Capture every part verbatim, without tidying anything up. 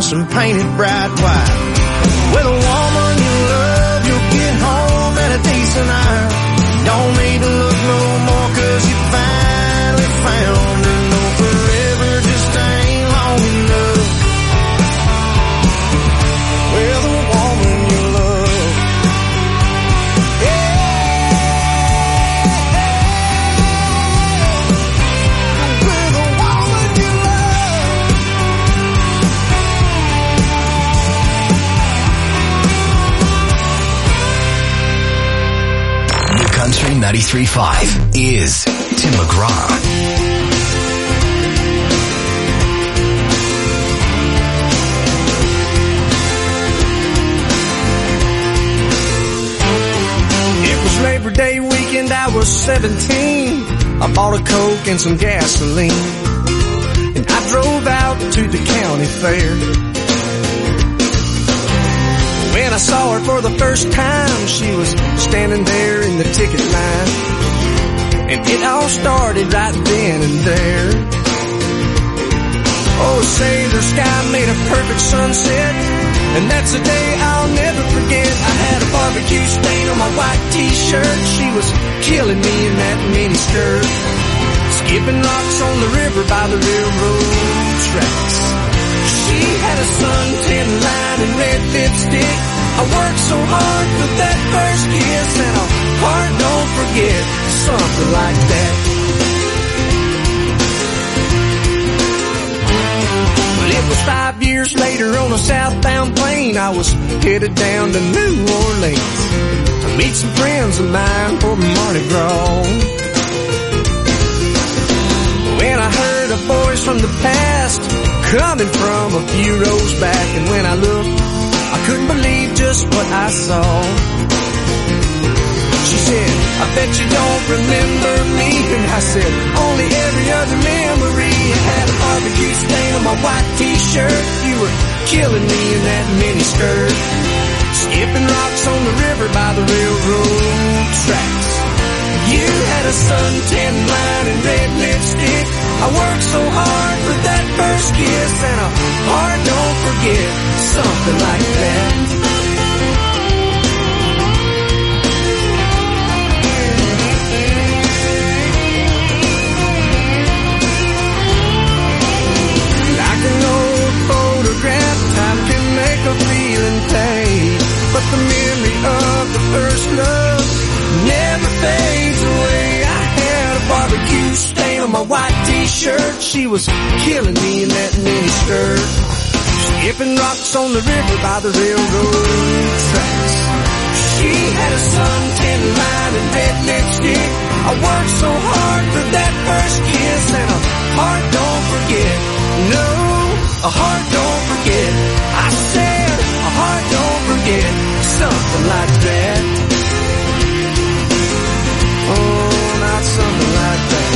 house and paint it bright white. With a woman you love, you'll get home at a decent hour. Don't need to look no more, cause you finally found her. No, forever just ain't long enough. With a woman you love. Yeah. With a woman you love. New Country ninety-three point five is Tim McGraw. Labor Day weekend, I was seventeen. I bought a Coke and some gasoline, and I drove out to the county fair. When I saw her for the first time, she was standing there in the ticket line, and it all started right then and there. Oh, say the sky made a perfect sunset, and that's a day I'll never forget. I had a barbecue stain on my white t-shirt. She was killing me in that mini skirt, skipping rocks on the river by the railroad tracks. She had a suntan line and red lipstick. I worked so hard for that first kiss, and a heart don't forget, something like that. It was five years later on a southbound plane. I was headed down to New Orleans to meet some friends of mine for Mardi Gras. When I heard a voice from the past coming from a few rows back, and when I looked, I couldn't believe just what I saw. She said, I bet you don't remember me. And I said, only every other memory. I had a barbecue stain on my white t-shirt. You were killing me in that mini skirt, skipping rocks on the river by the railroad tracks. You had a suntan line and red lipstick. I worked so hard for that first kiss, and a heart don't forget, something like that. Time can make a feeling fade, but the memory of the first love never fades away. I had a barbecue stain on my white t-shirt. She was killing me in that mini skirt, skipping rocks on the river by the railroad tracks. She had a suntan line and red lipstick. I worked so hard for that first kiss, and a heart don't forget. No, a heart don't forget. I said, a heart don't forget, something like that. Oh, not something like that.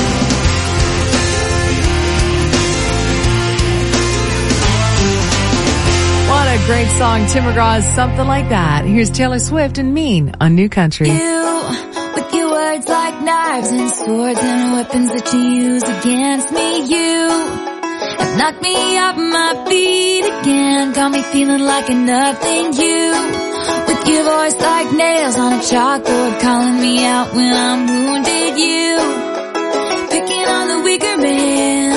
What a great song, Tim McGraw's Something Like That. Here's Taylor Swift and Mean on New Country. You, with your words like knives and swords and weapons that you use against me, you knock me off my feet again, got me feeling like a nothing. You, with your voice like nails on a chalkboard, calling me out when I'm wounded. You, picking on the weaker man.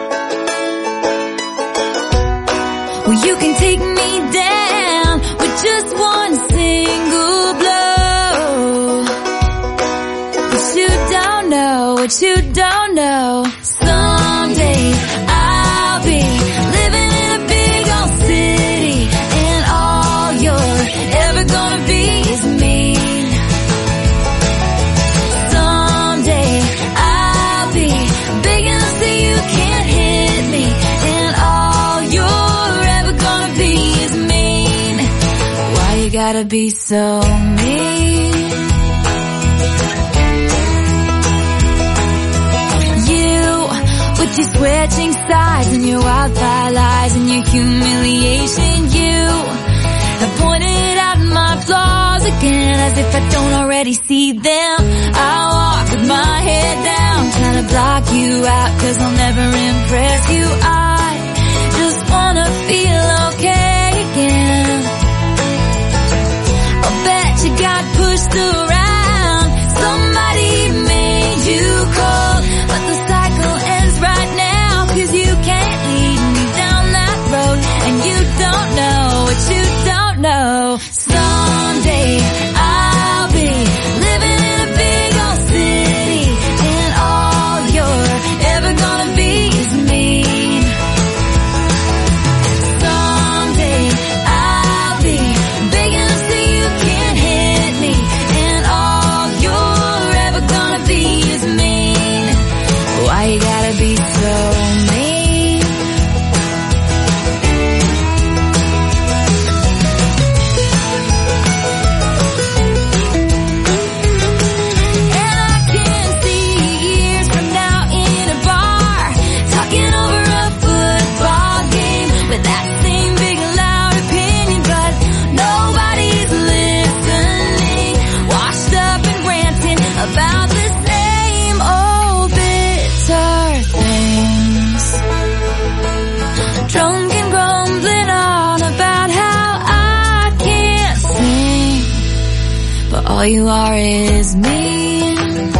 Well, you can take me down with just one single blow. But you don't know what you don't know. Someday I'll be living in a big old city, and all you're ever gonna be is me. Someday I'll be big enough so you can't hit me, and all you're ever gonna be is mean. Why you gotta be so mean? With your switching sides and your wildfire lies and your humiliation, you have pointed out my flaws again, as if I don't already see them. I walk with my head down, trying to block you out, cause I'll never impress you. I just wanna feel okay. So someday I'll be living in a big old city, and all you're ever gonna be is me. Someday I'll be big enough so you can't hit me, and all you're ever gonna be is mean. Why you gotta be so mean? About the same old bitter things, drunk and grumbling on about how I can't sing, but all you are is mean.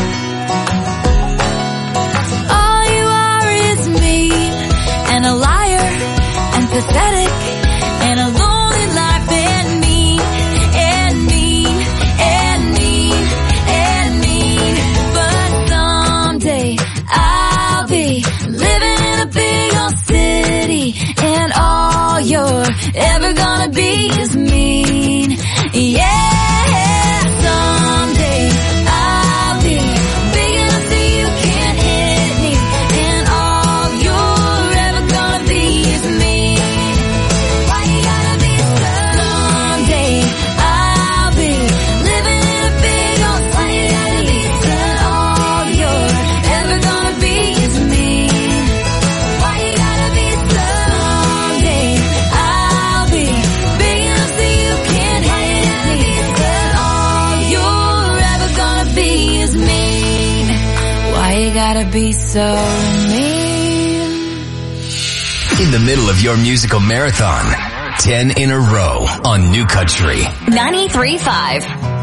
All you are is mean, and a liar, and pathetic, and a lonely life, and mean, and mean, and mean, and mean. But someday I'll be living in a big old city, and all you're ever gonna be is mean. Yeah, someday I'll be big enough so you can't hit me, and all you're ever gonna be is mean. Why you gotta be so? Someday I'll be living in a big old city, and all you're ever gonna be is mean. Why you gotta be so? Someday I'll be big enough so you can't hit me, and all you're ever gonna be is mean. Why you gotta be so mean? In the middle of your musical marathon, ten in a row on New Country. ninety-three point five.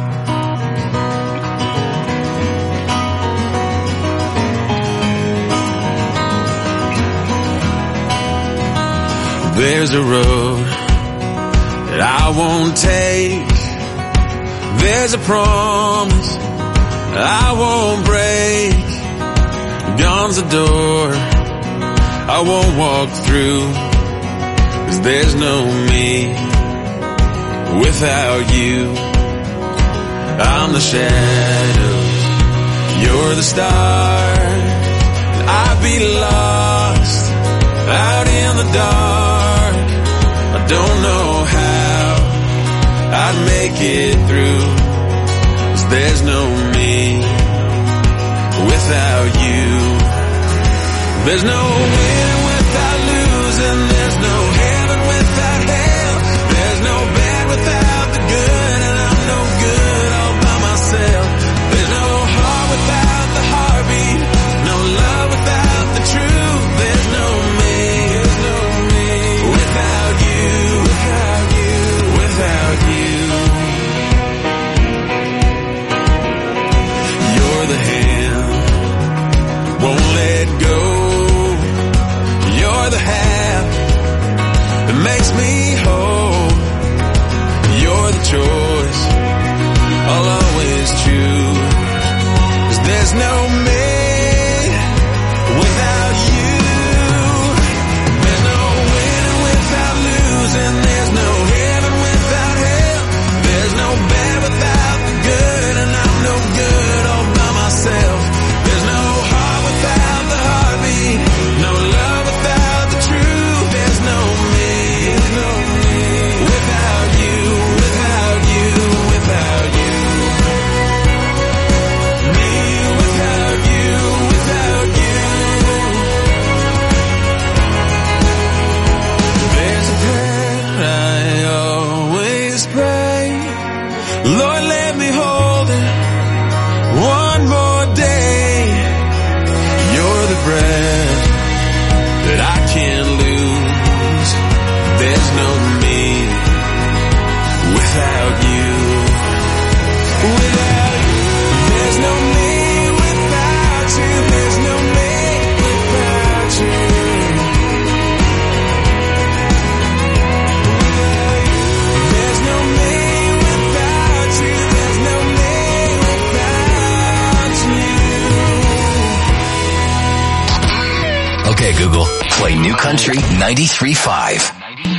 There's a road that I won't take. There's a promise I won't break. Gone's the door I won't walk through, 'cause there's no me without you. I'm the shadows, you're the stars, and I'd be lost out in the dark. I don't know how I'd make it through, 'cause there's no me without you. There's no winning without losing, there's no heaven without hell, there's no bad without the good, and I'm no good all by myself. There's no heart without the heartbeat, no love without the truth. There's no me, there's no me without you, without you, without you. You're the hand, won't let go. You're the half that makes me whole. You're the choice I'll always choose, 'cause there's no me without you. There's no winning without losing, there's no heaven without hell, there's no bad without the good, and I'm no good all by myself. There's no heart without the heartbeat, no love without the truth. There's no me, no me without you, without you, without you. Me without you, without you. There's a prayer I always pray, Lord, let me hold it one more day. You're the breath that I can't lose. There's no me without you. Without you. There's no me without you. There's no me without you. There's no by New Country ninety-three point five.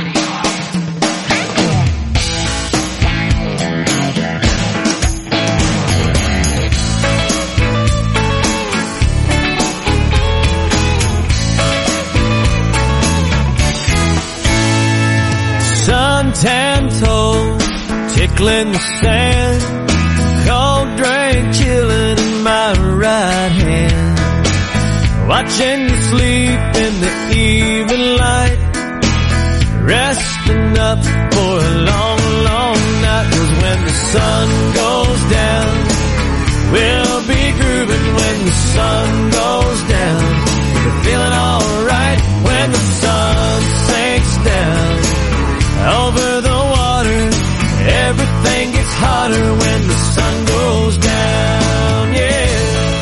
Suntan toes, tickling the sand, cold drink chilling in my right hand, watching you sleep in the evening light, resting up for a long, long night. 'Cause when the sun goes down, we'll be grooving when the sun goes down. We're feeling alright when the sun sinks down. Over the water, everything gets hotter when the sun goes down, yeah.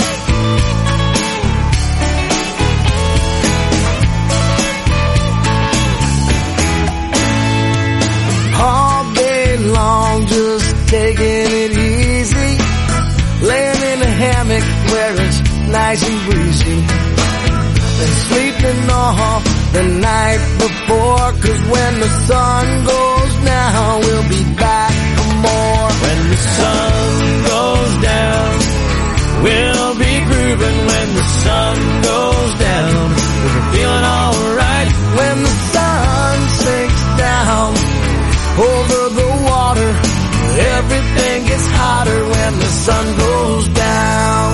All day long, just taking it easy, laying in a hammock where it's nice and breezy. Been sleeping off the night before, 'cause when the sun goes down, we'll be back for more. When the sun goes down, we'll be grooving when the sun goes down. We're feeling alright when the sun sinks down. Over the water, everything gets hotter when the sun goes down.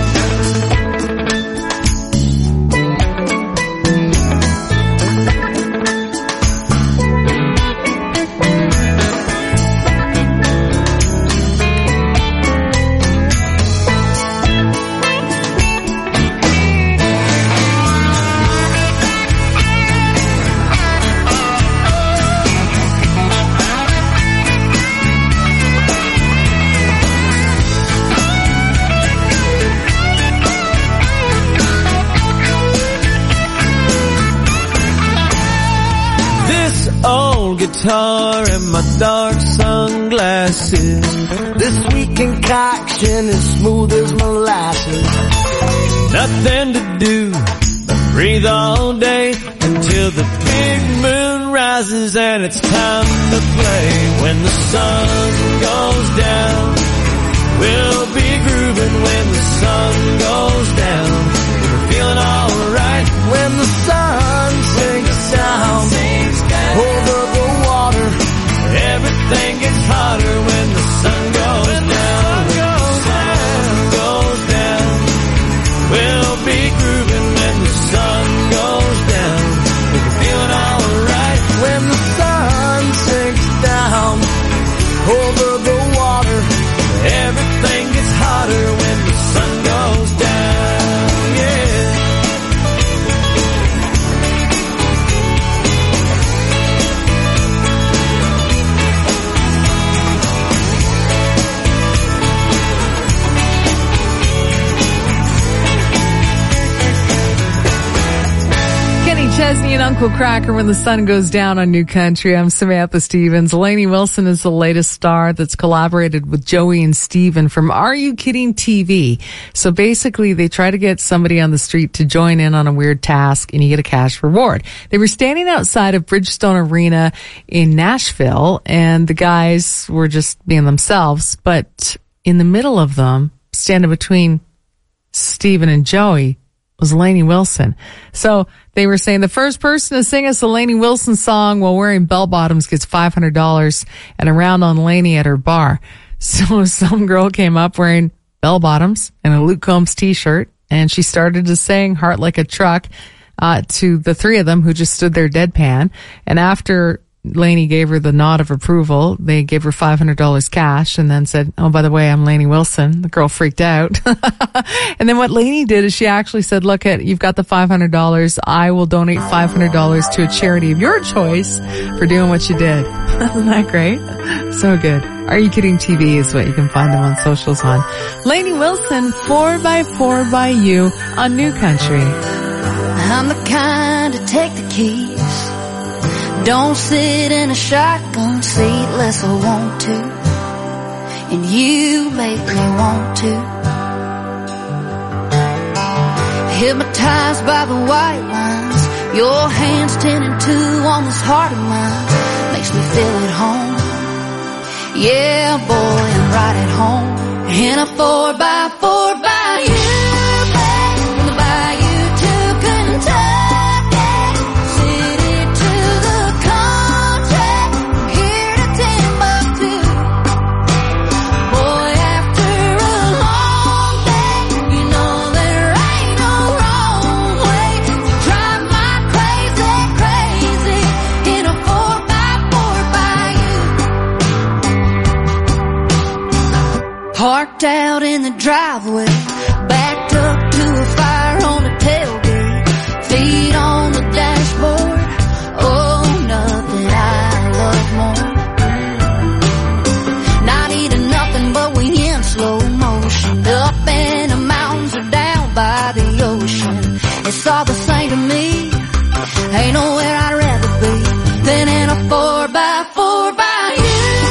old guitar and my dark sunglasses. This sweet concoction is smooth as molasses. Nothing to do but breathe all day until the big moon rises and it's time to play. When the sun goes down, we'll be grooving when the sun goes down. We're feeling alright when the sun sinks down. Over the water, everything gets hotter when the sun goes when down. The sun goes down, we'll be grooving when the sun goes down. We're feeling alright when the sun sinks down. Over the water, everything gets hotter when the sun goes down. Yeah. Chesney and Uncle Cracker when the sun goes down on New Country. I'm Samantha Stevens. Lainey Wilson is the latest star that's collaborated with Joey and Steven from Are You Kidding T V. So basically they try to get somebody on the street to join in on a weird task and you get a cash reward. They were standing outside of Bridgestone Arena in Nashville and the guys were just being themselves, but in the middle of them, standing between Steven and Joey, was Lainey Wilson. So they were saying the first person to sing us a Lainey Wilson song while wearing bell bottoms gets five hundred dollars and a round on Lainey at her bar. So some girl came up wearing bell bottoms and a Luke Combs t-shirt and she started to sing Heart Like a Truck uh, to the three of them who just stood there deadpan. And after Lainey gave her the nod of approval, they gave her five hundred dollars cash and then said, oh, by the way, I'm Lainey Wilson. The girl freaked out. And then what Lainey did is she actually said, look, at you've got the five hundred dollars. I will donate five hundred dollars to a charity of your choice for doing what you did. Isn't that great? So good. Are You Kidding T V is what you can find them on socials on. Lainey Wilson, four by four by you on New Country. I'm the kind to take the keys. Don't sit in a shotgun seat unless I want to. And you make me want to. Hypnotized by the white lines Your hands ten and two on this heart of mine makes me feel at home. Yeah, boy, I'm right at home in a four by four by you, babe. From the bayou to Kentucky, city to the country, from here to Timbuktu. Boy, after a long day, you know there ain't no wrong way to drive my crazy, crazy in a four by four by you. Parked out in the driveway, backed up to a fire on the tailgate, feet on the dashboard. Oh, nothing I love more. Not eating nothing, but we in slow motion, up in the mountains or down by the ocean. It's all the same to me. Ain't nowhere I'd rather be than in a four by four by you.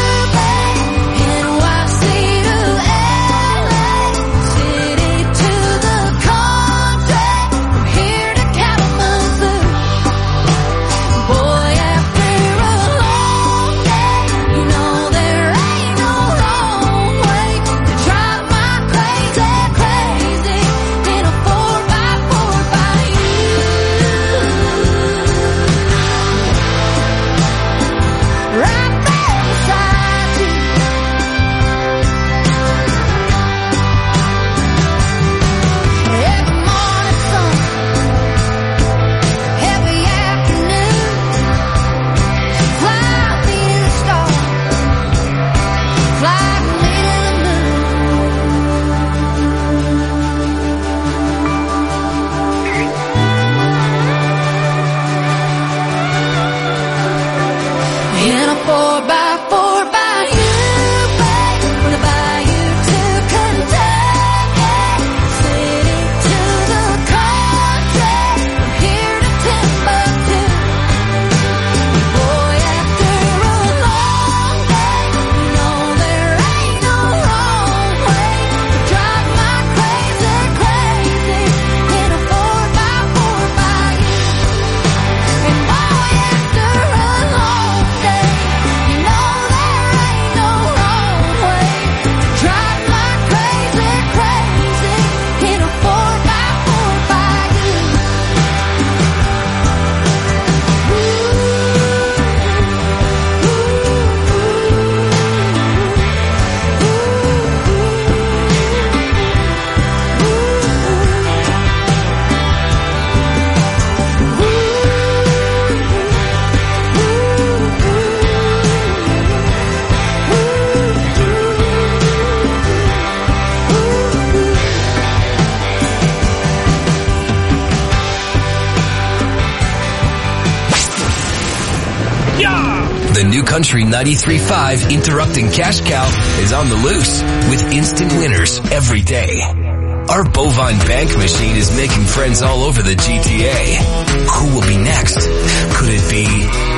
New Country ninety-three point five Interrupting Cash Cow is on the loose with instant winners every day. Our bovine bank machine is making friends all over the G T A. Who will be next? Could it be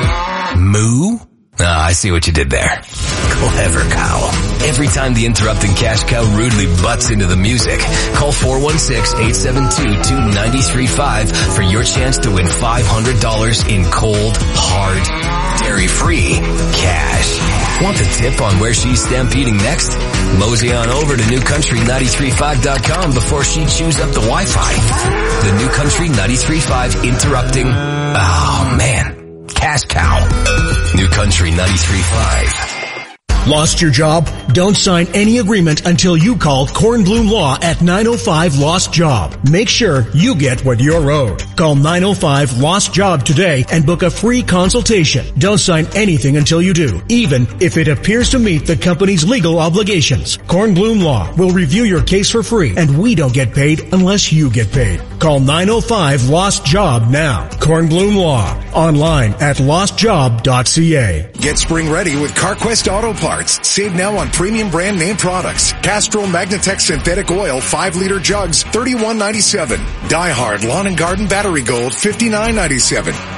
Moo? Ah, I see what you did there. Clever cow. Every time the Interrupting Cash Cow rudely butts into the music, call four one six, eight seven two, two nine three five for your chance to win five hundred dollars in cold, hard, dairy-free cash. Want the tip on where she's stampeding next? Mosey on over to new country ninety-three point five dot com before she chews up the Wi-Fi. The New Country ninety-three point five Interrupting, oh man, Cash Cow. New Country ninety-three point five. Lost your job? Don't sign any agreement until you call Kornblum Law at nine oh five Lost Job. Make sure you get what you're owed. Call nine oh five Lost Job today and book a free consultation. Don't sign anything until you do, even if it appears to meet the company's legal obligations. Kornblum Law will review your case for free, and we don't get paid unless you get paid. Call nine oh five Lost Job now. Kornblum Law. Online at lost job dot c a. Get spring ready with CarQuest Auto Parts. Save now on premium brand name products. Castrol Magnatech Synthetic Oil five liter jugs, thirty-one ninety-seven. Die Hard Lawn and Garden Battery Gold, fifty-nine ninety-seven.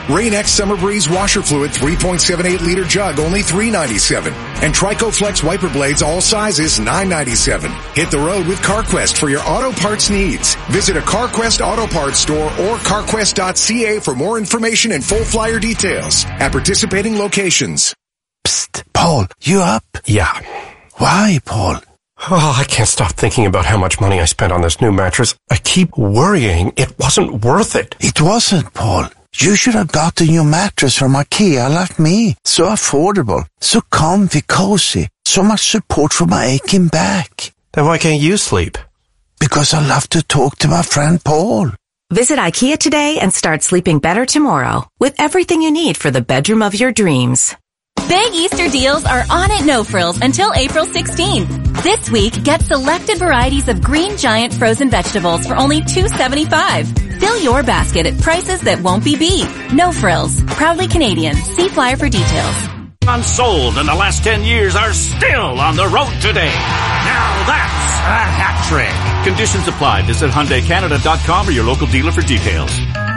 Rain-X Summer Breeze Washer Fluid three point seven eight liter jug, only three ninety-seven. And Trico Flex wiper blades, all sizes, nine ninety-seven. Hit the road with CarQuest for your auto parts needs. Visit a CarQuest Auto Parts store or carquest dot c a for more information and full flyer details at participating locations. Psst, Paul, you up? Yeah. Why, Paul? Oh, I can't stop thinking about how much money I spent on this new mattress. I keep worrying it wasn't worth it. It wasn't, Paul. You should have got a new mattress from IKEA like me. So affordable, so comfy, cozy, so much support for my aching back. Then why can't you sleep? Because I love to talk to my friend Paul. Visit IKEA today and start sleeping better tomorrow with everything you need for the bedroom of your dreams. Big Easter deals are on at No Frills until April sixteenth. This week, get selected varieties of Green Giant frozen vegetables for only two seventy-five. Fill your basket at prices that won't be beat. No Frills. Proudly Canadian. See flyer for details. Unsold in the last ten years are still on the road today. Now that's a hat trick. Conditions apply. Visit Hyundai Canada dot com or your local dealer for details.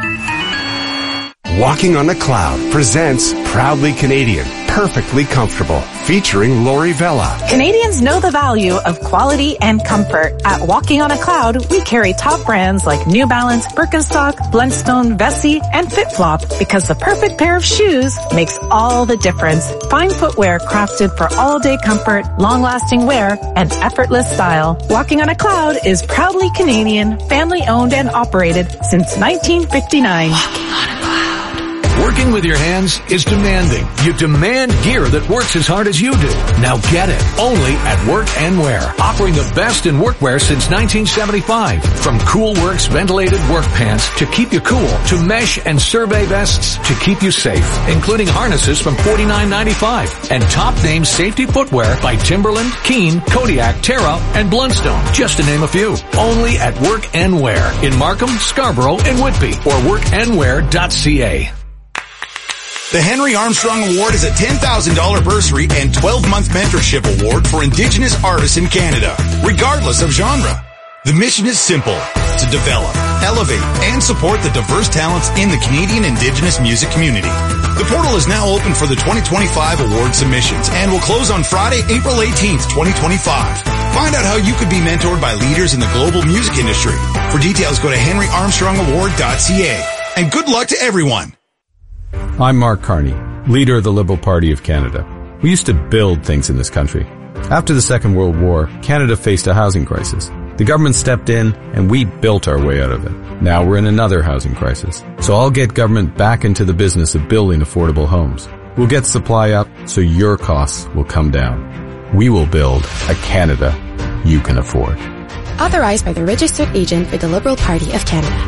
Walking on a Cloud presents Proudly Canadian, Perfectly Comfortable, featuring Lori Vella. Canadians know the value of quality and comfort. At Walking on a Cloud, we carry top brands like New Balance, Birkenstock, Blundstone, Vessi, and FitFlop because the perfect pair of shoes makes all the difference. Fine footwear crafted for all-day comfort, long-lasting wear, and effortless style. Walking on a Cloud is proudly Canadian, family-owned and operated since nineteen fifty-nine. Walking on a Cloud. Working with your hands is demanding. You demand gear that works as hard as you do. Now get it. Only at Work and Wear. Offering the best in workwear since nineteen seventy-five. From Cool Works ventilated work pants to keep you cool, to mesh and survey vests to keep you safe, including harnesses from forty-nine ninety-five. And top name safety footwear by Timberland, Keen, Kodiak, Terra, and Blundstone, just to name a few. Only at Work and Wear in Markham, Scarborough, and Whitby, or work and wear dot c a. The Henry Armstrong Award is a ten thousand dollars bursary and twelve-month mentorship award for Indigenous artists in Canada, regardless of genre. The mission is simple, to develop, elevate, and support the diverse talents in the Canadian Indigenous music community. The portal is now open for the twenty twenty-five award submissions and will close on Friday, April eighteenth, twenty twenty-five. Find out how you could be mentored by leaders in the global music industry. For details, go to henry armstrong award dot c a. And good luck to everyone. I'm Mark Carney, leader of the Liberal Party of Canada. We used to build things in this country. After the Second World War, Canada faced a housing crisis. The government stepped in and we built our way out of it. Now we're in another housing crisis. So I'll get government back into the business of building affordable homes. We'll get supply up so your costs will come down. We will build a Canada you can afford. Authorized by the registered agent for the Liberal Party of Canada.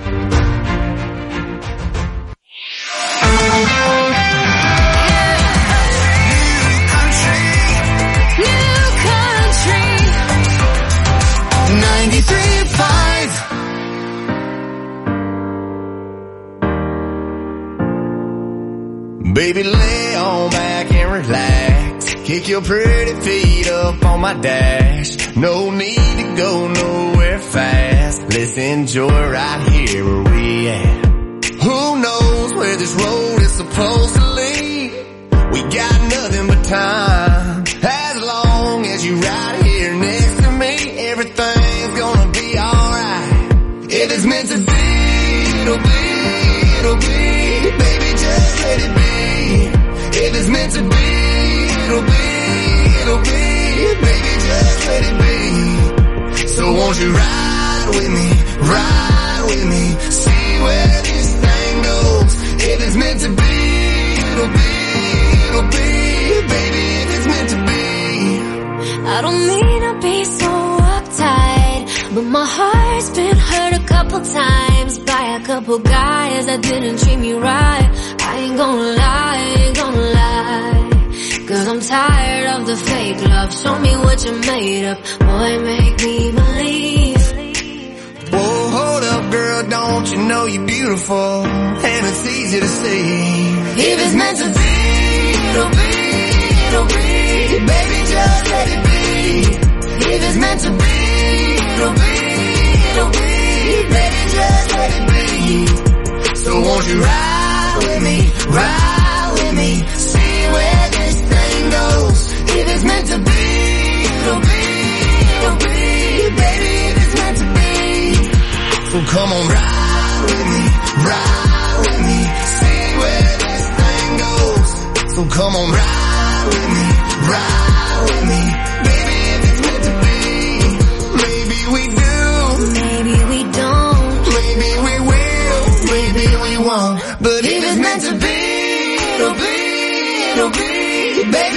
Baby, lay on back and relax. Kick your pretty feet up on my dash. No need to go nowhere fast. Let's enjoy right here where we at. Who knows where this road is supposed to lead? We got nothing but time. As long as you right here next to me, everything's gonna be alright. If it's meant to be, it'll be, it'll be. Baby, just let it be. If it's meant to be, it'll be, it'll be. Baby, just let it be. So won't you ride with me, ride with me, see where this thing goes. If it's meant to be, it'll be, it'll be. Baby, if it's meant to be. I don't mean to be so uptight, but my heart's been hurt a couple times by a couple guys that didn't treat me right. I ain't gonna lie, I ain't gonna lie, cause I'm tired of the fake love. Show me what you're made of, boy, make me believe. Whoa, hold up, girl, don't you know you're beautiful, and it's easy to see. If it's meant to be, it'll be, it'll be. Baby, just let it be. If it's meant to be, it'll be, it'll be. Baby, just let it be. So won't you ride with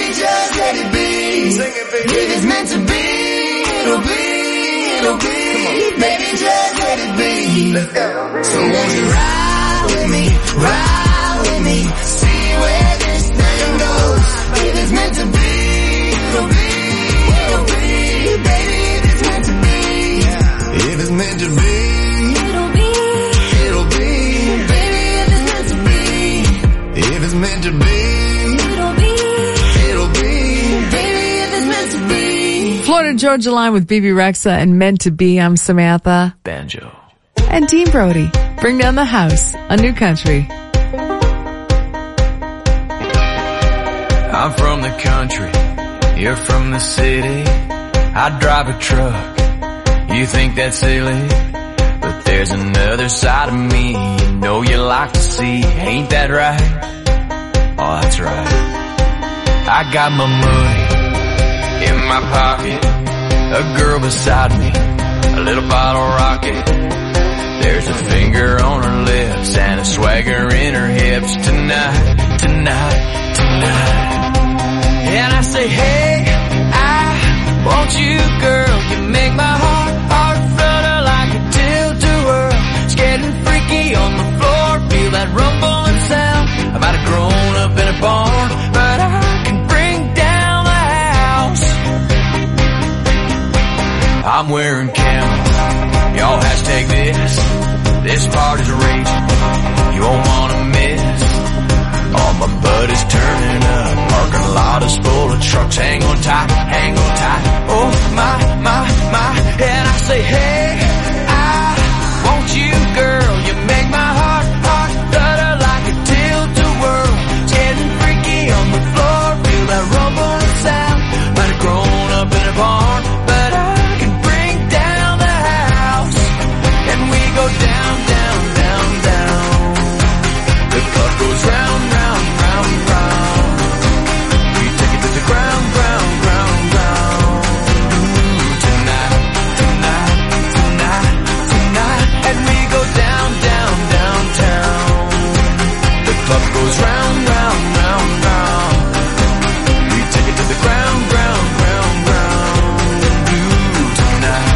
just let it be. If it's meant to be, it'll be, it'll be. Baby, just let it be. Let's go. So won't you ride with me, ride with me, see where this thing goes. If it's meant to be, it'll be, it'll be. Baby, if it's meant to be, if it's meant to be, it'll be, it'll be. Baby, if it's meant to be, if it's meant to be, it'll be, it'll be. Baby, if it's meant to be. Florida Georgia Line with B B Rexa and Meant to Be. I'm Samantha. Banjo. And Dean Brody. Bring down the house on New Country. I'm from the country, you're from the city. I drive a truck, you think that's silly, but there's another side of me you know you like to see. Ain't that right? Oh, that's right. I got my money in my pocket, a girl beside me, a little bottle rocket. There's a finger on her lips and a swagger in her hips. Tonight, tonight, tonight. And I say, hey, I want you, girl. You make my heart, heart flutter like a tilt-a-whirl. It's getting freaky on the floor. Feel that rumbling sound. I might have grown up in a barn, but I can bring down the house. I'm wearing camo. Y'all hashtag this. This party's raging. You won't wanna miss. All my buddies turning up. Parking lot is full of trucks. Hang on tight, hang on tight. Oh my, my, my. And I say, hey, I want you, girl. You make my heart, heart flutter like a tilt-a-whirl. It's getting freaky on the floor. Feel that rumbling sound. Might have grown up in a barn, but I can bring down the house. And we go down, down, down, down. The club goes round, round, round, round. We take it to the ground, ground, ground, ground. Ooh, tonight, tonight, tonight, tonight. And we go down, down, downtown. The club goes round, round, round, round. We take it to the ground, ground, ground, ground. Ooh, tonight.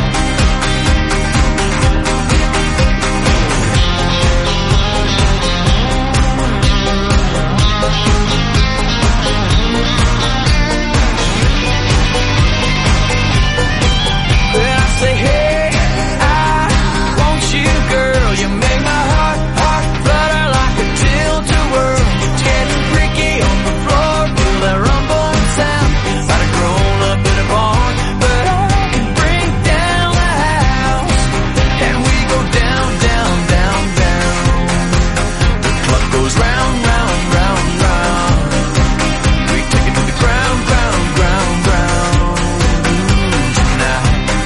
Say, hey, I want you, girl. You make my heart, heart flutter like a tilt-a-whirl. It's getting freaky on the floor. Feel that rumbling sound. Might have grown up in a barn, but I can bring down the house. And we go down, down, down, down. The club goes round, round, round, round. We take it to the ground, ground, ground, ground. Ooh, tonight.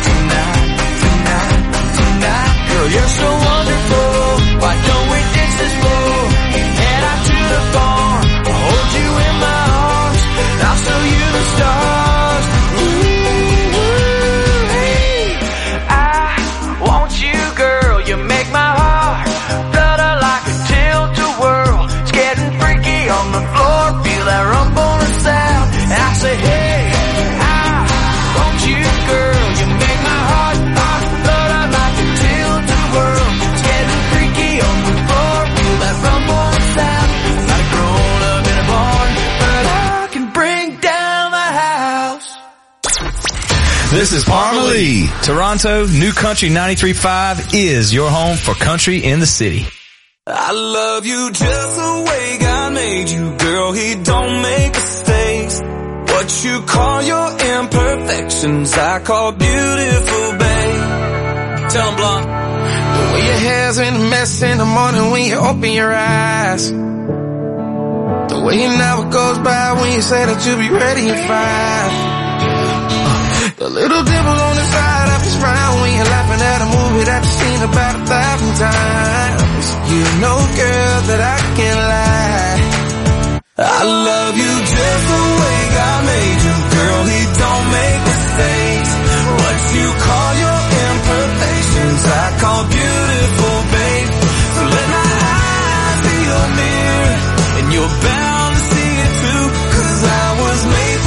Girl, you're so wonderful. Why don't we ditch this floor and head out to the barn? I'll hold you in my arms. I'll show you the stars. Ooh, hey, I want you, girl. You make my heart flutter like a tilt-a-whirl. It's getting freaky on the floor. Feel that rumbling sound. And I say, hey, I want you, girl. You make my heart, heart flutter like a tilt-a-whirl. It's getting freaky on the floor. Feel that rumbling sound. Might have grown up in a barn, but I can bring down the house. This is Parmalee. Toronto, New Country ninety-three point five is your home for country in the city. I love you just the way God made you, girl. He don't make mistakes. What you call your imperfections, I call beautiful, babe. Tell 'em, Blanc. The way your hair's in a mess in the morning when you open your eyes. The way you never goes by when you say that you'll be ready at five. The little dimple on the side of his frown when you're laughing at a movie that you've seen about a thousand times. You know, girl, that I can't lie. I love you just the way God made you, girl. He don't make mistakes. What you call your imperfections, I call beautiful, babe. So let my eyes be your mirror, and you're bound to see it too. 'Cause I was made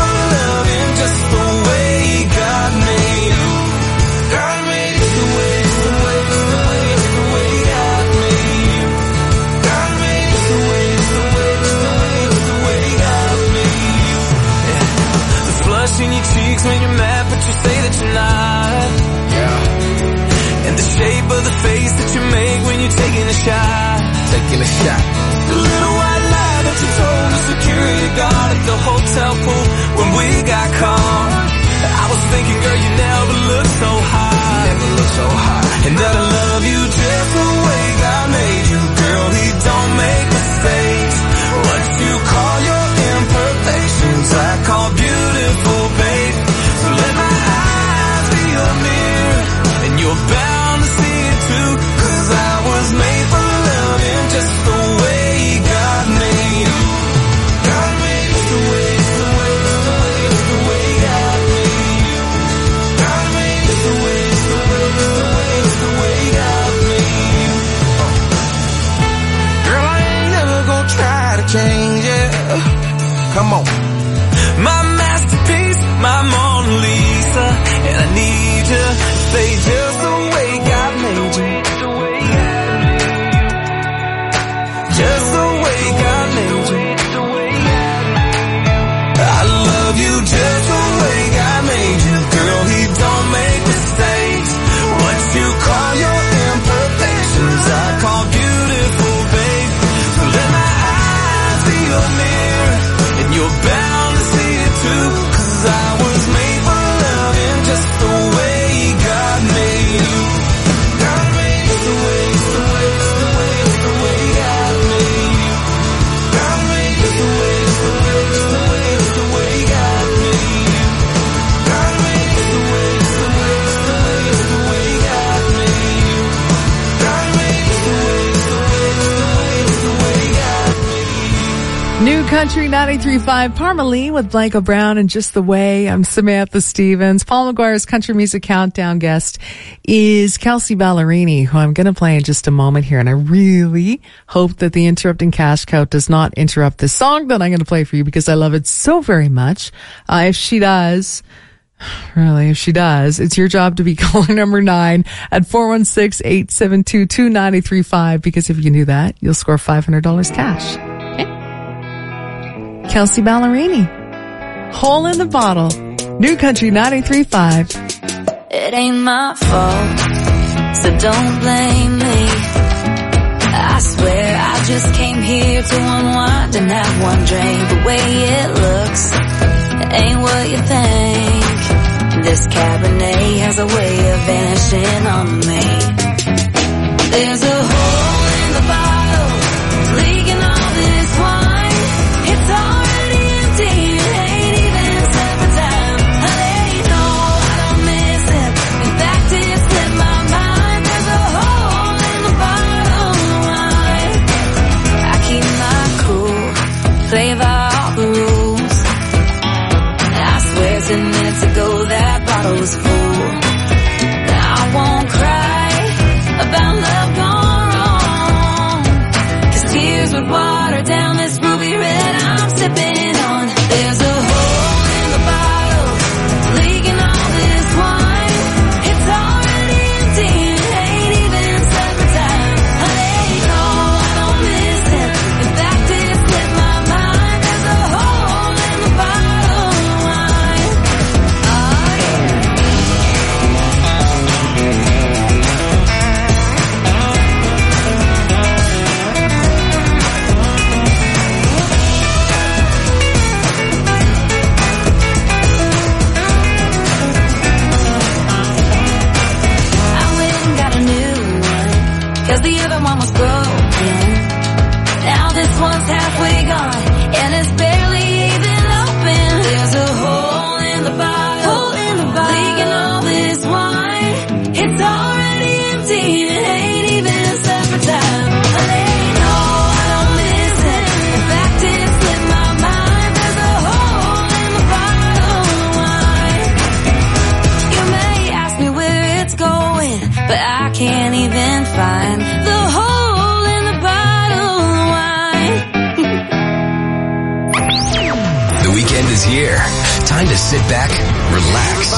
in your cheeks when you're mad, but you say that you're not. Yeah. And the shape of the face that you make when you're taking a shot. Taking a shot. The little white lie that you told the security guard at the hotel pool when we got caught. I was thinking, girl, you never looked so high. You never looked so high. And that I love you just the way God made you, girl. He don't make mistakes. What you call your imperfections, I call beautiful, babe. So let my eyes be your mirror, and you're bound to see it too. Cause I was made for loving just the way God made you. God made us the way, the way, the way, the way God made you. God made us the way, the way, the way, the way God made you. Girl, I ain't never gonna try to change it. Come on. My masterpiece, my Mona Lisa, and I need you to stay just the way God made you. Just the way God made you. I love you just the way God made you, girl. He don't make mistakes. What you call your imperfections, I call beautiful, babe. So let my eyes be your mirror, and you're bound to see it too. Cause I was made for loving just the way God made you. God made us the way, the way, the way, the way God made you. God made us the way, the way, the way, the way God made you. God made us the way, the way, the way, the way God made you. God made us the way, the way, the way, the way God made you. New Country ninety-three point five, Parmalee with Blanco Brown and Just the Way. I'm Samantha Stevens. Paul McGuire's Country Music Countdown guest is Kelsea Ballerini, who I'm going to play in just a moment here. And I really hope that the interrupting cash cow does not interrupt this song that I'm going to play for you because I love it so very much. Uh, if she does, really, if she does, it's your job to be caller number nine at four one six, eight seven two, two nine three five because if you can do that, you'll score five hundred dollars cash. Kelsea Ballerini, Hole in the Bottle, New Country ninety-three point five. It ain't my fault, so don't blame me. I swear I just came here to unwind and have one drink. The way it looks, it ain't what you think. This Cabernet has a way of vanishing on me. There's a hole in the bottle, leaking all this wine. It's already empty, it ain't even set for time. I let you know I don't miss it. In fact, it slipped my mind. There's a hole in the bottle of wine. I keep my cool, play by all the rules. I swear ten minutes ago that bottle was full. I won't cry about love gone wrong, 'cause tears would water down this ruby red I'm sipping on. There's a hole in the bottle, leaking all this wine. It's already empty, it ain't even set for time. I let you know I don't miss it. In fact, it slipped my mind. There's a hole in the bottle of wine. Oh yeah. I went and got a new one, 'cause the other one was broken. Now this one's halfway gone, and it's barely even open. There's a hole in the bottle, hole in the bottle, leaking all this wine. It's already empty, it ain't even set for time. I let you know I don't miss it. In fact, it slipped my mind. There's a hole in the bottle of wine. You may ask me where it's going, but I can't even find the hole in the bottle of wine. The weekend is here. Time to sit back, relax,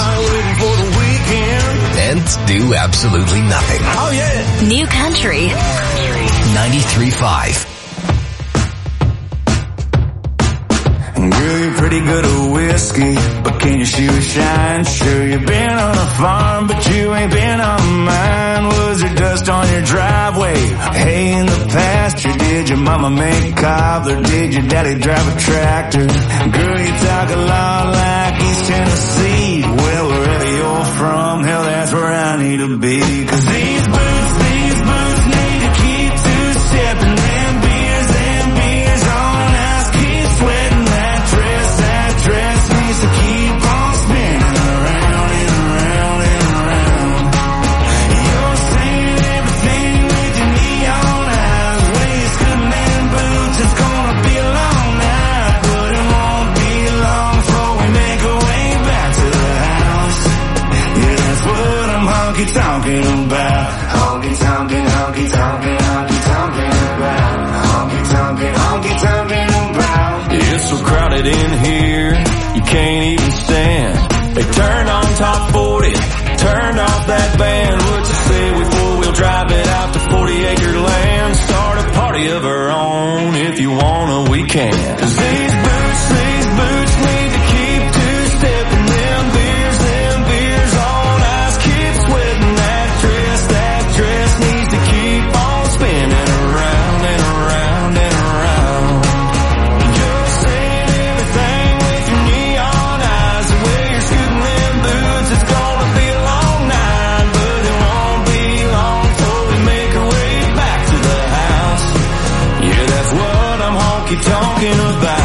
and do absolutely nothing. Oh yeah. New Country ninety-three point five. Girl, you're pretty good at whiskey, but can your shoes shine? Sure, you've been on a farm, but you ain't been on mine. Was there dust on your driveway? Hay in the pasture? Did your mama make cobbler? Did your daddy drive a tractor? Girl, you talk a lot like East Tennessee. Well, wherever you're from, hell, that's where I need to be. Cause these boots, these boots need to keep two-stepping. Them beers, them beers on ice, keep sweating. That dress, that dress needs to keep on spinning around and around and around. You're saying everything with your neon eyes. Waist good man boots, it's gonna be a long night, but it won't be long before we make our way back to the house. Yeah, that's what I'm honky-tonking about. Honky-tonkin', honky-tonkin', honky-tonkin' about. Honky-tonkin', honky-tonkin' about. It's so crowded in here, you can't even stand. They turned on top forty, turned off that band. What you say we four-wheel drive it out to forty acre land? Start a party of our own, if you wanna we can. Cause these boots, these boots need to keep two-stepping. Them beers, them beers on ice, keep sweating. That dress, that dress needs to keep on spinning around and around and around. You're saying everything with your neon eyes. The way you're scooting them boots, it's gonna be a long night, but it won't be long before we make our way back to the house. Yeah, that's what I'm honky-tonking about.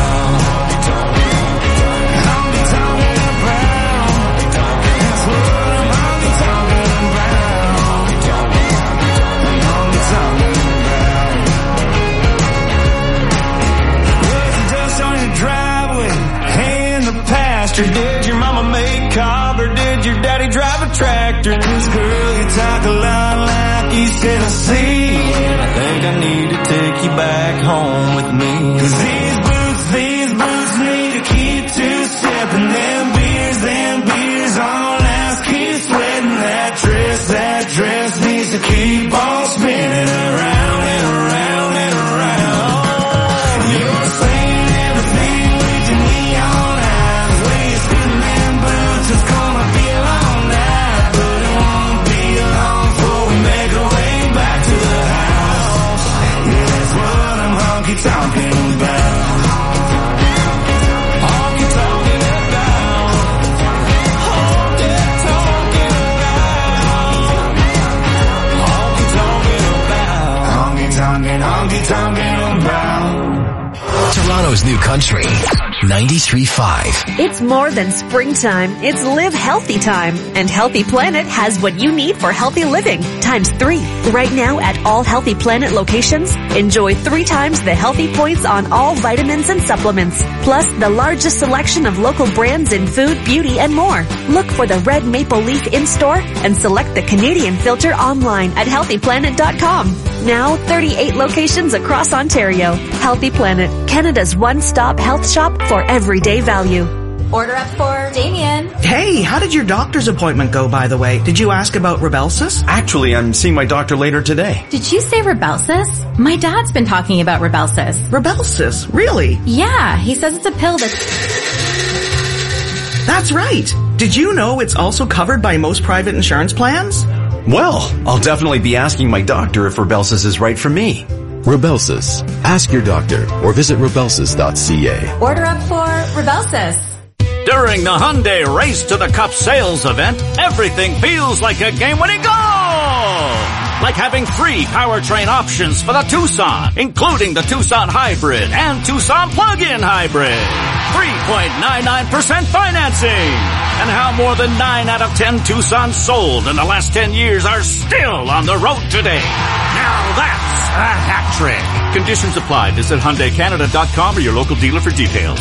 Honky-tonkin' about. That's what I'm honky-tonkin' about. Honky-tonkin' about. Was the dust on your driveway? Hay in the pasture? Did your mama make cob or did your daddy drive a tractor? Cause girl, you talk a lot like East Tennessee, and I think I need to take you back home with me. Cause these boots, these boots need to keep two-stepping. Them beers, them beers on ice, keep sweating. That dress, that dress needs to keep on spinning around and around and around. You're saying everything with your neon eyes. Waist good man boots, it's gonna be a long night, but it won't be long before we make our way back to the house. Yeah, that's what I'm honky-tonking about. Honky-tonking about. Honky-tonking about. Honky-tonking about. Honky-tonking, honky-tonking about. Toronto's new country, ninety-three point five. It's more than springtime. It's live healthy time. And Healthy Planet has what you need for healthy living times three. Right now at all Healthy Planet locations, enjoy three times the healthy points on all vitamins and supplements. Plus the largest selection of local brands in food, beauty, and more. Look for the red maple leaf in-store and select the Canadian filter online at healthy planet dot com. Now thirty-eight locations across Ontario. Healthy Planet, Canada's one-stop health shop for everyday value. Order up for Damien. Hey, how did your doctor's appointment go, by the way? Did you ask about Rybelsus? Actually, I'm seeing my doctor later today. Did you say Rybelsus? My dad's been talking about Rybelsus. Rybelsus? Really? Yeah, he says it's a pill that's... That's right. Did you know it's also covered by most private insurance plans? Well, I'll definitely be asking my doctor if Rybelsus is right for me. Rybelsus. Ask your doctor or visit rybelsus dot c a. Order up for Rybelsus. During the Hyundai Race to the Cup sales event, everything feels like a game-winning goal! Like having three powertrain options for the Tucson, including the Tucson Hybrid and Tucson Plug-in Hybrid. three point nine nine percent financing. And how more than nine out of ten Tucsons sold in the last ten years are still on the road today. Now that's a hat trick. Conditions apply. Visit Hyundai Canada dot com or your local dealer for details.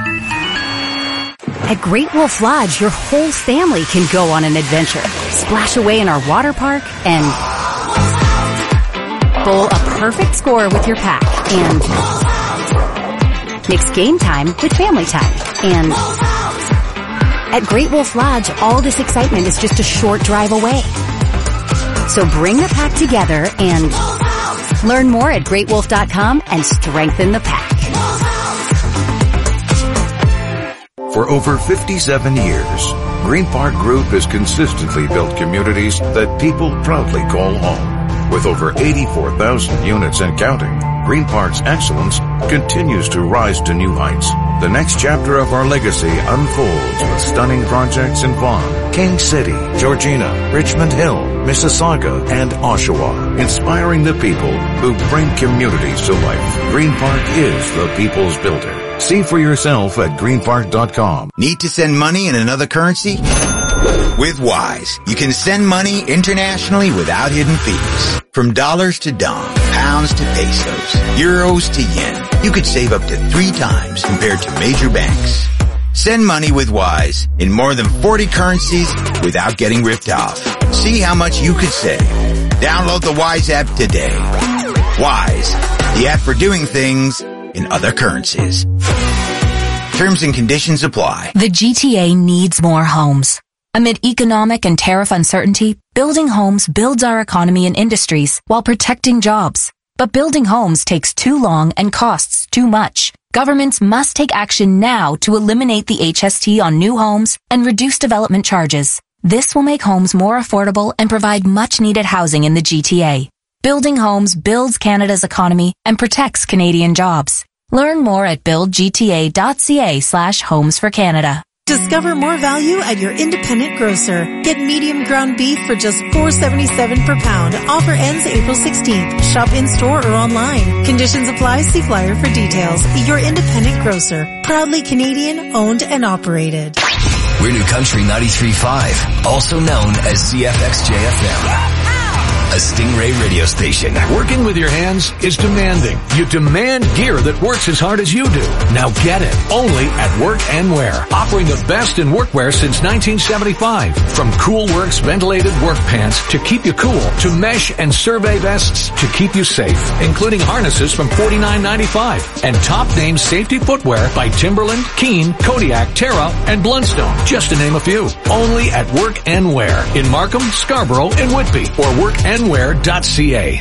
At Great Wolf Lodge, your whole family can go on an adventure. Splash away in our water park and bowl a perfect score with your pack and mix game time with family time. And at Great Wolf Lodge, all this excitement is just a short drive away. So bring the pack together and learn more at great wolf dot com and strengthen the pack. For over fifty-seven years, Green Park Group has consistently built communities that people proudly call home. With over eighty-four thousand units and counting, Green Park's excellence continues to rise to new heights. The next chapter of our legacy unfolds with stunning projects in Vaughan, King City, Georgina, Richmond Hill, Mississauga, and Oshawa, inspiring the people who bring communities to life. Green Park is the people's builder. See for yourself at green park dot com. Need to send money in another currency? With Wise, you can send money internationally without hidden fees. From dollars to dong, pounds to pesos, euros to yen, you could save up to three times compared to major banks. Send money with Wise in more than forty currencies without getting ripped off. See how much you could save. Download the Wise app today. Wise, the app for doing things in other currencies. Terms and conditions apply. The G T A needs more homes. Amid economic and tariff uncertainty, building homes builds our economy and industries while protecting jobs. But building homes takes too long and costs too much. Governments must take action now to eliminate the H S T on new homes and reduce development charges. This will make homes more affordable and provide much-needed housing in the G T A. Building homes builds Canada's economy and protects Canadian jobs. Learn more at build g t a dot c a slash homes for Canada. Discover more value at your independent grocer. Get medium ground beef for just four dollars and seventy-seven cents per pound. Offer ends April sixteenth. Shop in-store or online. Conditions apply. See flyer for details. Your independent grocer. Proudly Canadian, owned and operated. We're New Country ninety-three point five, also known as C F X J F M. A Stingray radio station. Working with your hands is demanding. You demand gear that works as hard as you do. Now get it. Only at Work and Wear. Offering the best in workwear since nineteen seventy-five. From Coolworks ventilated work pants to keep you cool, to mesh and survey vests to keep you safe, including harnesses from forty-nine ninety-five. And top name safety footwear by Timberland, Keen, Kodiak, Terra, and Blundstone, just to name a few. Only at Work and Wear in Markham, Scarborough, and Whitby, or work and wear dot c a.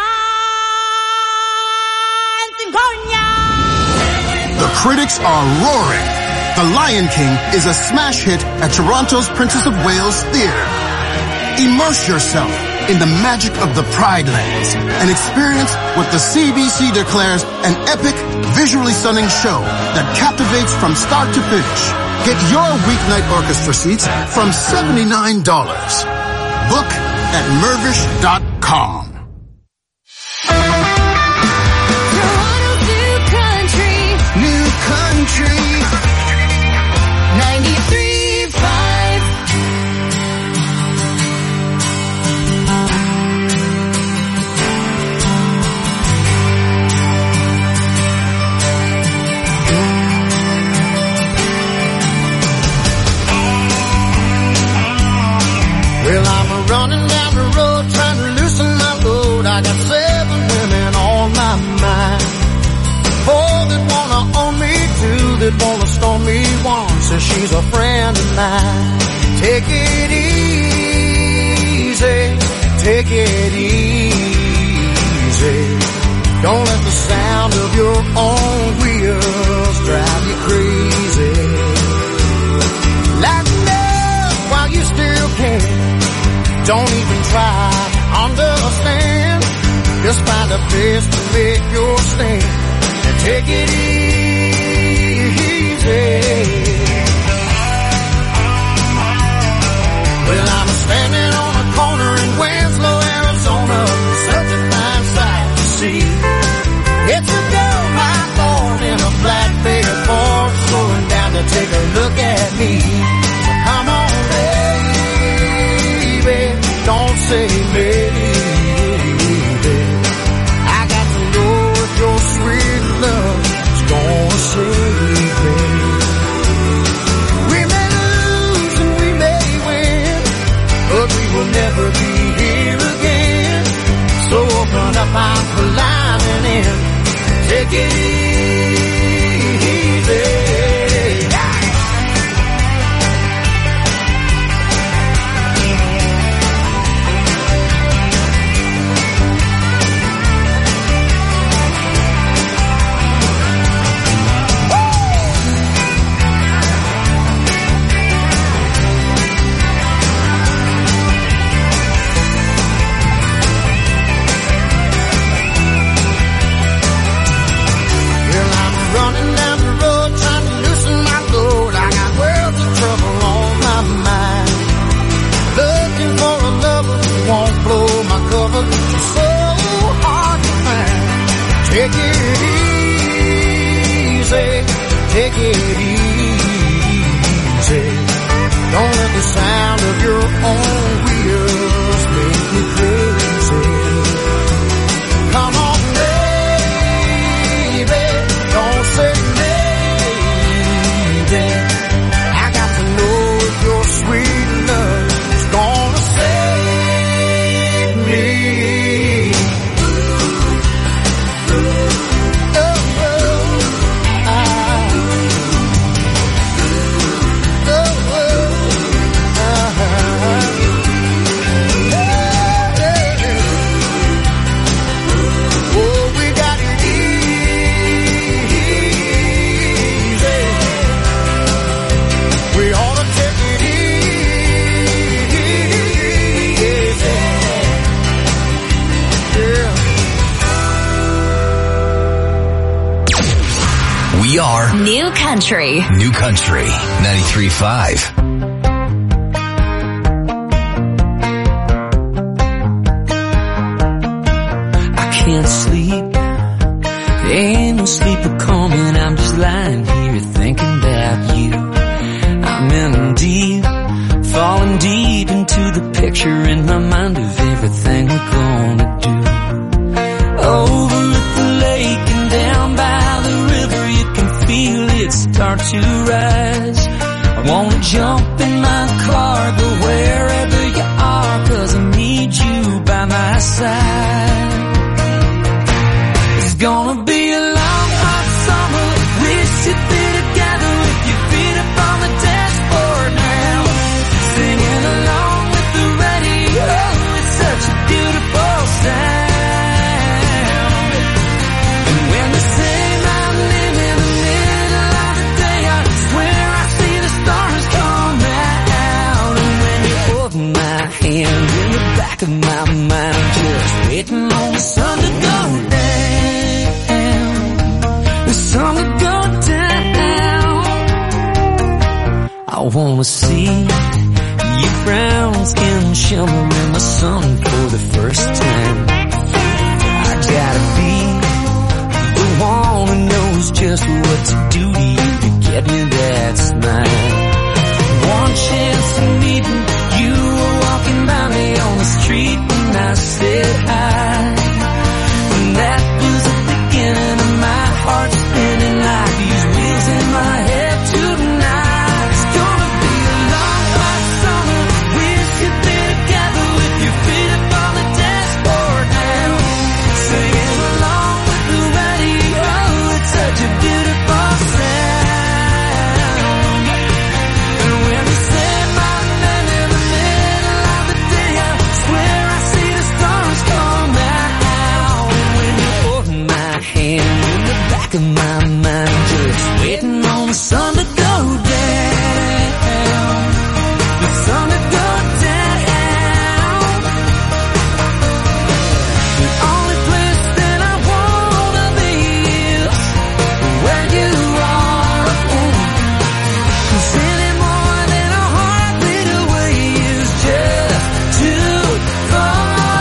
The critics are roaring. The Lion King is a smash hit at Toronto's Princess of Wales Theatre. Immerse yourself in the magic of the Pride Lands and experience what the C B C declares an epic, visually stunning show that captivates from start to finish. Get your weeknight orchestra seats from seventy-nine dollars. Book at mervish dot com. Toronto's New Country. New Country. ninety-three point five. Well, I'm running down the road trying to loosen my load. I got seven women on my mind. Four that wanna own me, two that wanna storm me. One says she's a friend of mine. Take it easy, take it easy. Don't let the sound of your own wheels drive you crazy. Lighten up while you still can. Don't even try to understand. Just find a place to make your stand and take it easy. Well, I'm standing on a corner in Winslow, Arizona. Such a fine sight to see. It's a girl, my thorn in a flatbed Ford, slowing down to take a look at me. So come on, baby, don't say maybe. I got to know if your sweet love is gonna save me. We may lose and we may win, but we will never be here again. So open up arms for lining in. Take it easy. The sound of your own wheels make me crazy. Come on, baby, don't say maybe. I got to know if your sweet love is gonna save me. We are New Country. New Country ninety-three point five. I can't sleep. Ain't no sleeper coming. I'm just lying here thinking about you. I'm in deep, falling deep into the picture in my mind of everything we're gonna do. Over at the lake and down by the river, you can feel it start to rise. I wanna jump in my car, go wherever you are, 'cause I need you by my side. It's gonna be a long hot summer. We should be together with your feet up on the dashboard now, singing along with the radio. It's such a beautiful sound. And when they say my name in the middle of the day, I swear I see the stars come out. And when you hold my hand in the back of my mind, I'm just waiting on the sun to go down. The sun to go down. I wanna see your brown skin shimmer in the sun for the first time. I gotta be the one who knows just what to do to you to get me that smile. One chance of meeting you, were walking by me on the street and I said hi. And that was the beginning of my heart spinning like these wheels in my head tonight. It's gonna be a long hot summer. We should be together with your feet up on the dashboard now, singing along with the radio. It's such a beautiful sound. And when you say my name in the middle of the day, I swear I see the stars come out. And when you hold my hand in the back of my mind, just waiting on the sun to go down. The sun to go down. The only place that I wanna be is where you are. 'Cause any more than a heartbeat away is just too far.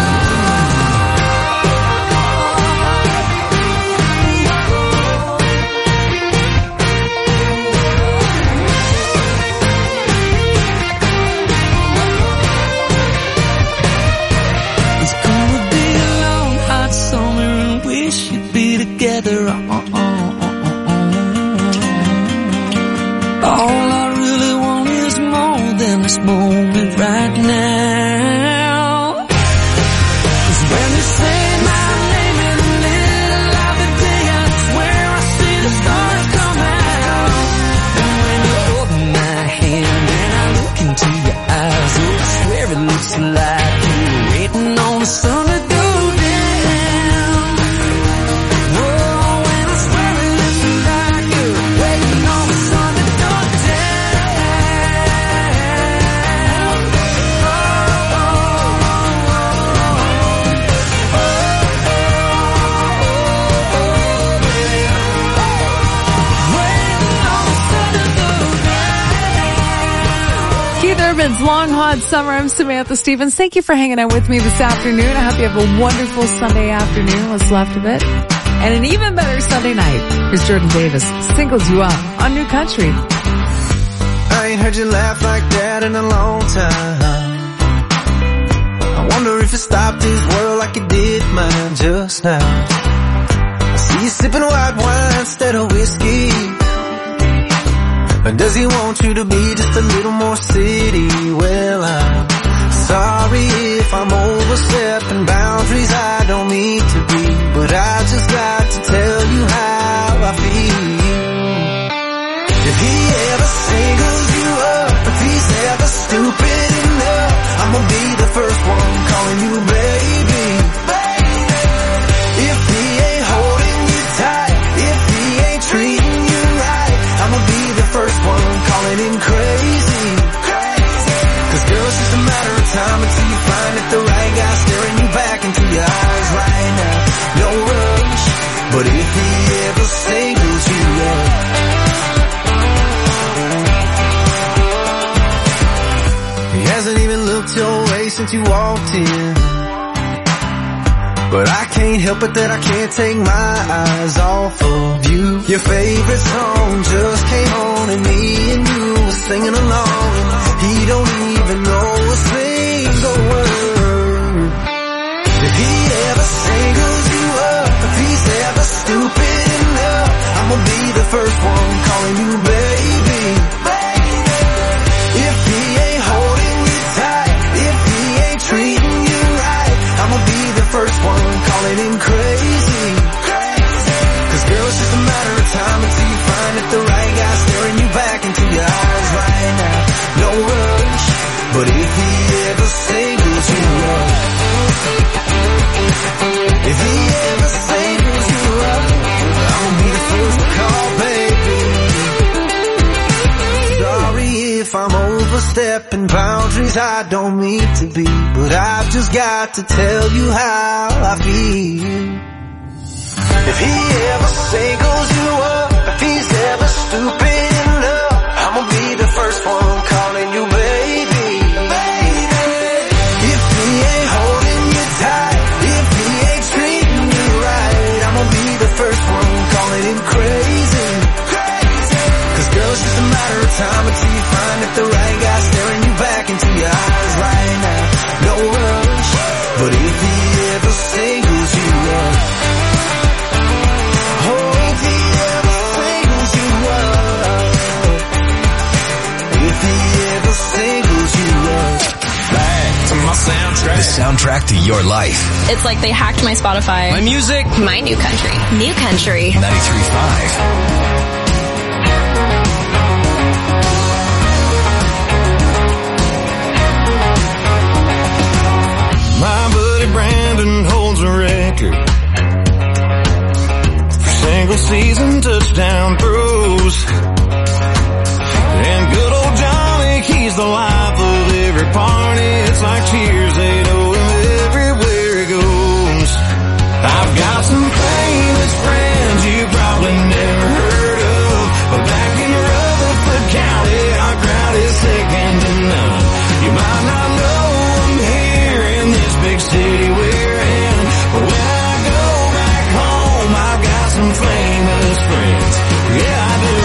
It's gonna be a long hot summer and we should be together. Uh, uh, uh, uh, uh. All I really want is more than this moment right now. 'Cause when you say my name in the middle of the day, I swear I see the stars come out. And when you hold my hand and I look into your eyes, oh, I swear it looks like you're waiting on the sun to go down. Oh, and I swear it looks like you're waiting on the sun to go down. Oh, oh, Keith Urban's Long Hot Summer. I'm Samantha Stevens. Thank you for hanging out with me this afternoon. I hope you have a wonderful Sunday afternoon, what's left of it. And an even better Sunday night. Here's Jordan Davis, singles you up on New Country. I ain't heard you laugh like that in a long time. I wonder if it stopped this world like it did mine just now. I see you sipping white wine instead of whiskey. And does he want you to be just a little more city? Well, I'm sorry if I'm overstepping boundaries I don't mean to be, but I just got to tell you how I feel. If he ever singles you up, if he's ever stupid enough, I'ma be the first one calling you baby. If he ain't holding you tight, if he ain't treating you right, I'ma be the first one calling him crazy. Cause girl, it's just a matter of time until you find that the right guy staring you back into your eyes right now. No rush, but if he ever singles you up, he hasn't even looked your way since you walked in. But I can't help it that I can't take my eyes off of you. Your favorite song just came on and me and you were singing along. He don't even know a single word. If he ever singles you up, if he's ever stupid enough, I'ma be the first one calling you baby. If he ain't holding you tight, if he ain't treating you right, I'ma be the first one calling him crazy. Cause girl, it's just a matter of time until you find that the right guy staring you back into your eyes right now. No rush, but if he ever singles you up, if he ever singles you up, I'll be the first to call baby. Sorry if I'm overstepping boundaries I don't mean to be, but I've just got to tell you how I feel. If he ever singles you up, if he's ever stupid enough, I'ma be the first one calling you baby. If he ain't holding you tight, if he ain't treating you right, I'ma be the first one calling him crazy. Cause girl, it's just a matter of time until you find that the right guy staring you back into your eyes right now. No rush, but if he ever singles you up, soundtrack. The soundtrack to your life. It's like they hacked my Spotify. My music. My new country. New country. ninety-three point five. My buddy Brandon holds a record for single season touchdown throws. And good old Johnny, he's the life of every party. It's like cheers, they know him everywhere he goes. I've got some famous friends you probably never heard of, but back in Rutherford County, our crowd is second to none. You might not know them here in this big city we're in, but when I go back home, I've got some famous friends. Yeah, I do.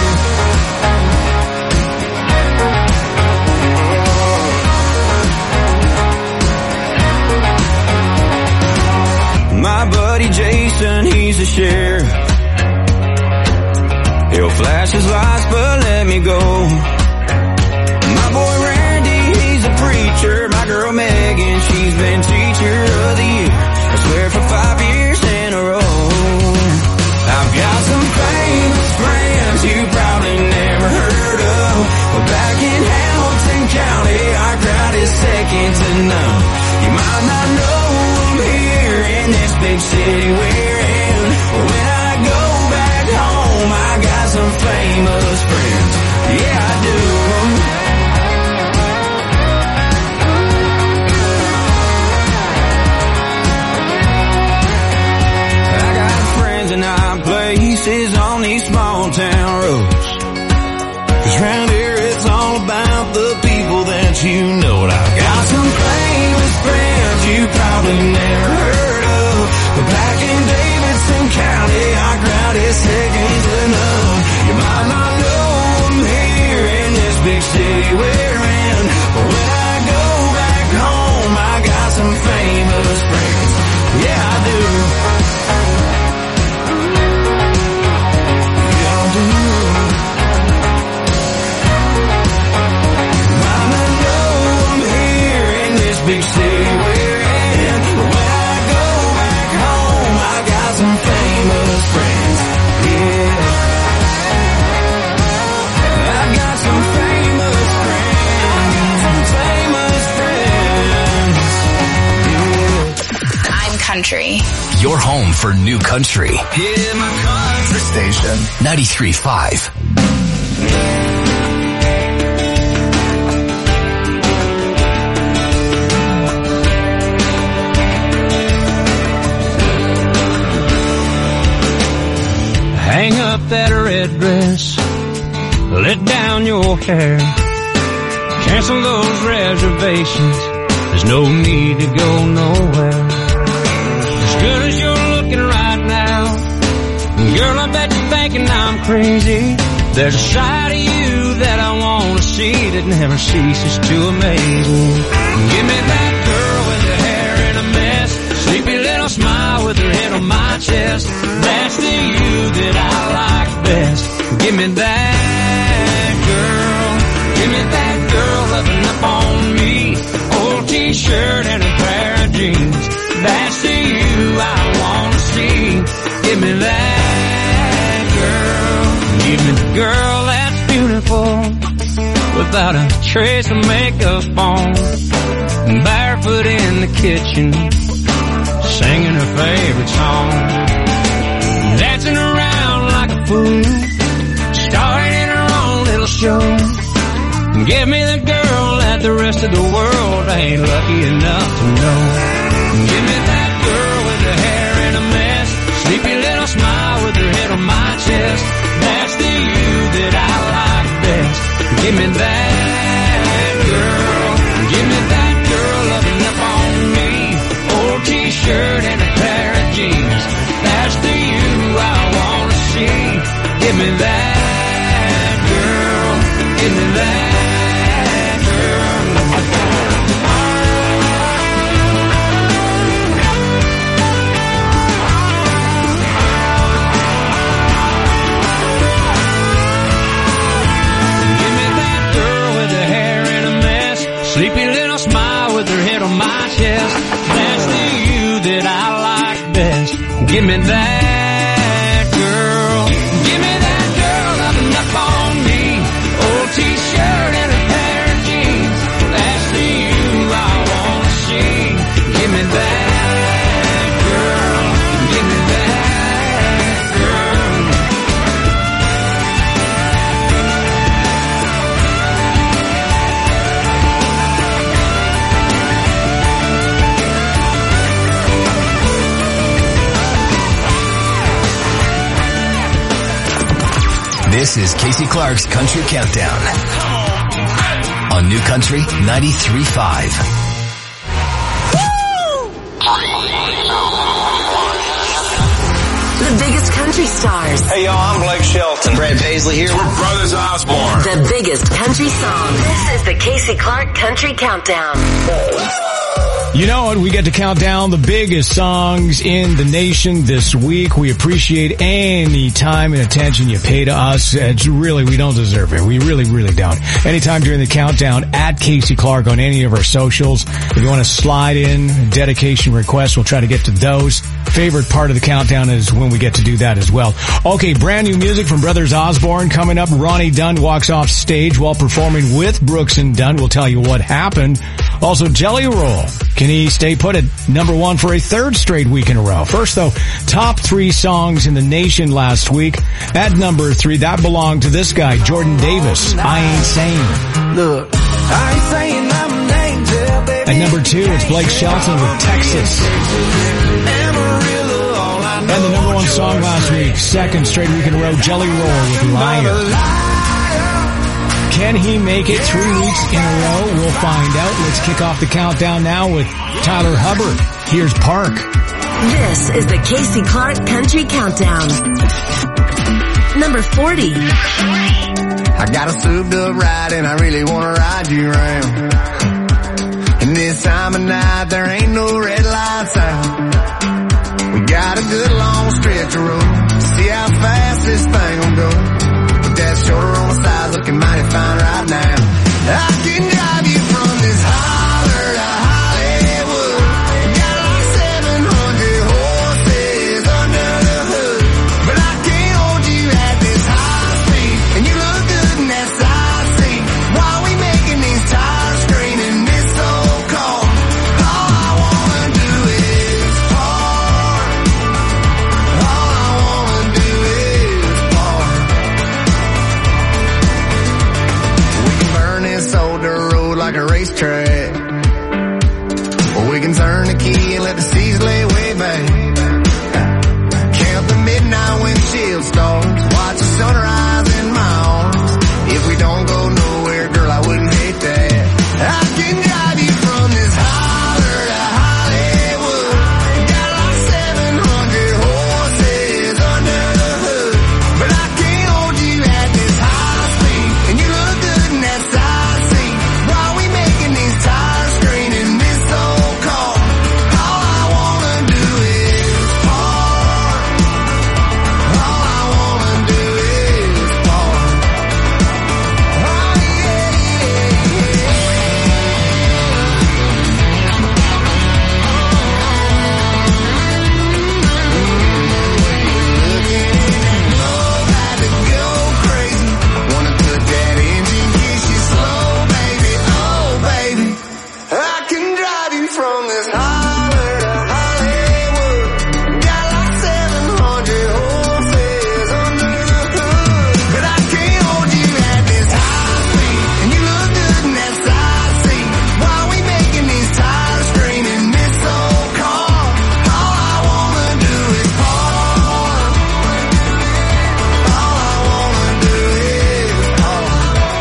My buddy Jason, he's a sheriff. He'll flash his lights, but let me go. My boy Randy, he's a preacher. My girl Megan, she's been teacher of the year, I swear for five years in a row. I've got some famous friends you probably never heard of, but back in Hamilton County, our crowd is second to none. You might not know them here in this big city we're in, but when I go back home, I got some famous friends. Yeah, I do. I got friends in high places on these small town roads, 'cause round here it's all about the people that you know. And I've got some famous friends you probably never heard of, but back in Davidson County, big city we're in. But when I go back home, I got some famous friends. Yeah. I got some famous friends. Some famous friends. Yeah. I'm country. Your home for new country. Yeah, my country station. ninety-three point five. Hang up that red dress, let down your hair, cancel those reservations, there's no need to go nowhere. As good as you're looking right now, girl, I bet you're thinking I'm crazy. There's a side of you that I want to see that never ceases to amaze me. Give me that girl with her hair in a mess, sleepy little smile with her head on my chest. That's the you that I like best. Give me that girl. Give me that girl loving up on me. Old t-shirt and a pair of jeans. That's the you I want to see. Give me that girl. Give me the girl that's beautiful, without a trace of makeup on, barefoot in the kitchen, singing her favorite song, dancing around like a fool, starring in her own little show. Give me the girl that the rest of the world ain't lucky enough to know. Give me that girl with her hair in a mess, sleepy little smile with her head on my chest. That's the you that I like best. Give me that girl. Give me that girl loving up on me. Old t-shirt and a pair of jeans. That's the you I wanna see. Give me that girl. Give me that girl. Give me that girl with her hair in a mess, sleepy little smile with her head on my chest. That's the you that I like best. Give me that girl. Give me that girl loving up on me. Old t-shirt and a pair of jeans. That's the you I wanna see. Give me that girl. Give me that girl. This is Casey Clark's Country Countdown on New Country ninety-three point five. The biggest country stars. Hey y'all, I'm Blake Shelton. Brad Paisley here. We're Brothers Osborne. The biggest country song. This is the Casey Clark Country Countdown. You know what? We get to count down the biggest songs in the nation this week. We appreciate any time and attention you pay to us. It's really, we don't deserve it. We really, really don't. Anytime during the countdown, at Casey Clark on any of our socials. If you want to slide in dedication requests, we'll try to get to those. Favorite part of the countdown is when we get to do that as well. Okay, brand new music from Brothers Osborne coming up. Ronnie Dunn walks off stage while performing with Brooks and Dunn. We'll tell you what happened. Also, Jelly Roll. Can he stay put at number one for a third straight week in a row? First, though, top three songs in the nation last week. At number three, that belonged to this guy, Jordan Davis. I Ain't Saying. Look, I ain't saying I'm an angel, baby. At number two, it's Blake Shelton with Texas. And the number one song last week, second straight week in a row, Jelly Roll with Liar. Can he make it three weeks in a row? We'll find out. Let's kick off the countdown now with Tyler Hubbard. Here's Park. This is the Casey Clark Country Countdown. Number forty. I got a souped up ride and I really want to ride you around. And this time of night there ain't no red lights out. We got a good long stretch of road. See how fast this thing will go. With that shoulder on the side looking mighty fine right now. I can drive you from this holler to like a racetrack. Or we can turn the key and let the seas lay way back. Count the midnight windshield stars, watch the sunrise in my arms. If we don't go nowhere, girl, I wouldn't hate that. I can drive you from this holler to Hollywood. Got like seven hundred horses under the hood. But I can't hold you at this high speed. And you look good in that side seat. While we making these tires scream in this old car. All I wanna do is park. All I wanna do is park. Oh yeah, yeah, yeah. Love had to go crazy. Wanna put that engine, kiss you slow, baby. Oh, baby. I can drive you from this holler to Hollywood. Got like seven hundred horses under the hood. But I can't hold you at this high speed. And you look good in that side seat. While we making these tires scream in this old car. All I wanna do is park. All I wanna do is park.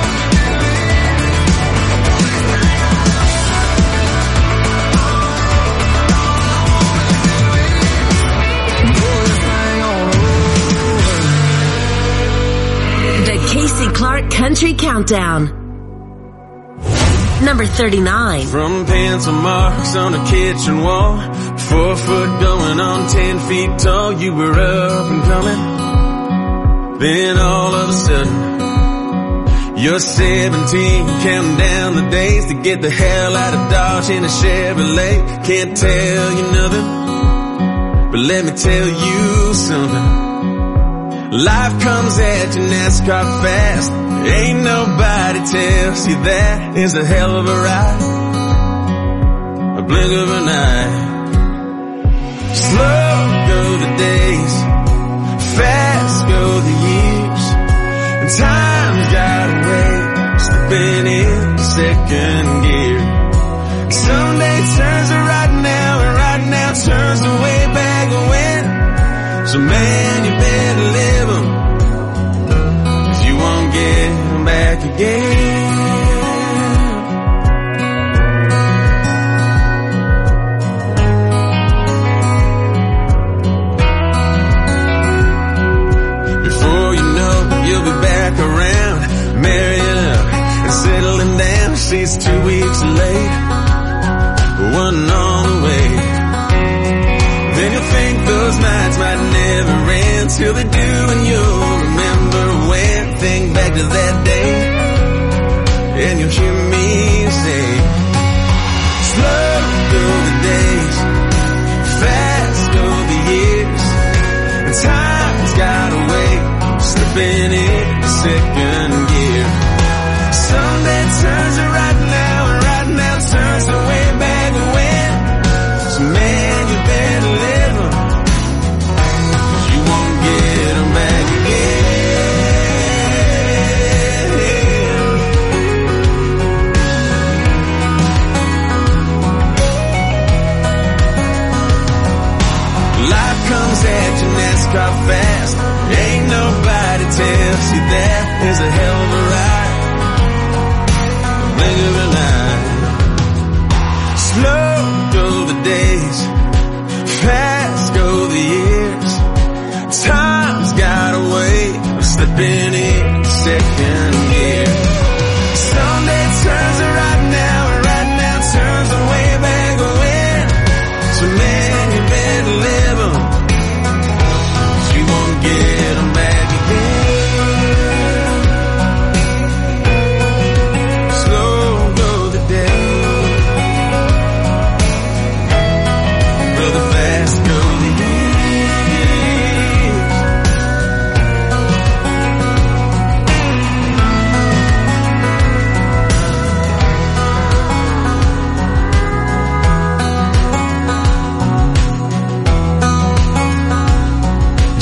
The Casey Clark Country Countdown. Number thirty-nine. From pencil marks on the kitchen wall, four foot going on ten feet tall, you were up and coming. Then all of a sudden, you're seventeen, counting down the days to get the hell out of Dodge in a Chevrolet. Can't tell you nothing, but let me tell you something. Life comes at you NASCAR fast. Ain't nobody tells you that is a hell of a ride. A blink of an eye. Slow go the days, fast go the years, and time's got a way of slipping in second gear. Someday turns to right now, and right now turns to way back when. So man, you better live 'em, 'cause you won't get 'em back again. Before you know, you'll be back around, marrying up and settling down. She's two weeks late, one on the way. Then you'll think those nights might never end, till they do, and you'll remember when. Think back to that day, and you'll hear me say, slow go the days, fast go the years, and time's got a way of slipping in second gear. Someday turns to right now, and right now turns to way back when. So man, you better live 'em, 'cause you won't get 'em back again. Life comes at you NASCAR fast. Ain't nobody tells you that is a hell of a ride. Blink of an eye. Slow go the days, fast go the years. Time's got a way of slipping in second gear. Someday turns to right now, and right now turns to way back when. So man, you better live 'em, 'cause you won't get 'em back again.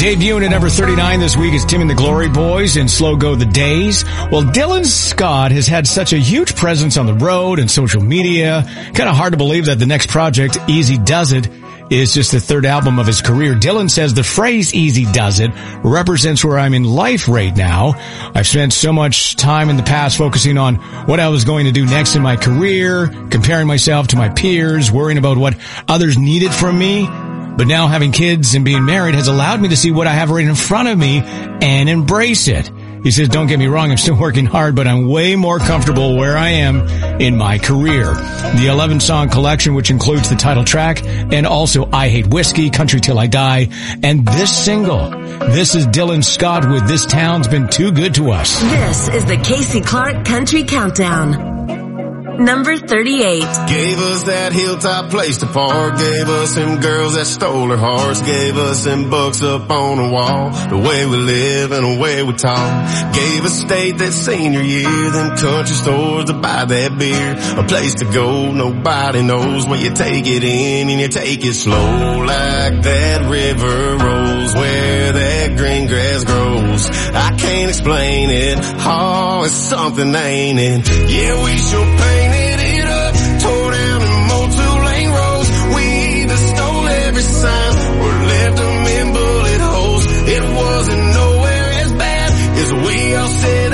Debuting at number thirty-nine this week is Tim and the Glory Boys and Slow Go the Days. Well, Dylan Scott has had such a huge presence on the road and social media. Kind of hard to believe that the next project, Easy Does It, is just the third album of his career. Dylan says the phrase Easy Does It represents where I'm in life right now. I've spent so much time in the past focusing on what I was going to do next in my career, comparing myself to my peers, worrying about what others needed from me. But now having kids and being married has allowed me to see what I have right in front of me and embrace it. He says, don't get me wrong, I'm still working hard, but I'm way more comfortable where I am in my career. The eleven song collection, which includes the title track and also I Hate Whiskey, Country Till I Die, and this single. This is Dylan Scott with This Town's Been Too Good to Us. This is the Casey Clark Country Countdown. Number thirty-eight. Gave us that hilltop place to park. Gave us them girls that stole her hearts. Gave us them books up on the wall. The way we live and the way we talk. Gave us state that senior year. Them country stores to buy that beer. A place to go nobody knows where you take it in and you take it slow. Like that river rolls where that green grass grows. I can't explain it. Oh, it's something, ain't it? Yeah, we sure paint it up, tore down and mowed two-lane roads. We either stole every sign or left them in bullet holes. It wasn't nowhere as bad as we all said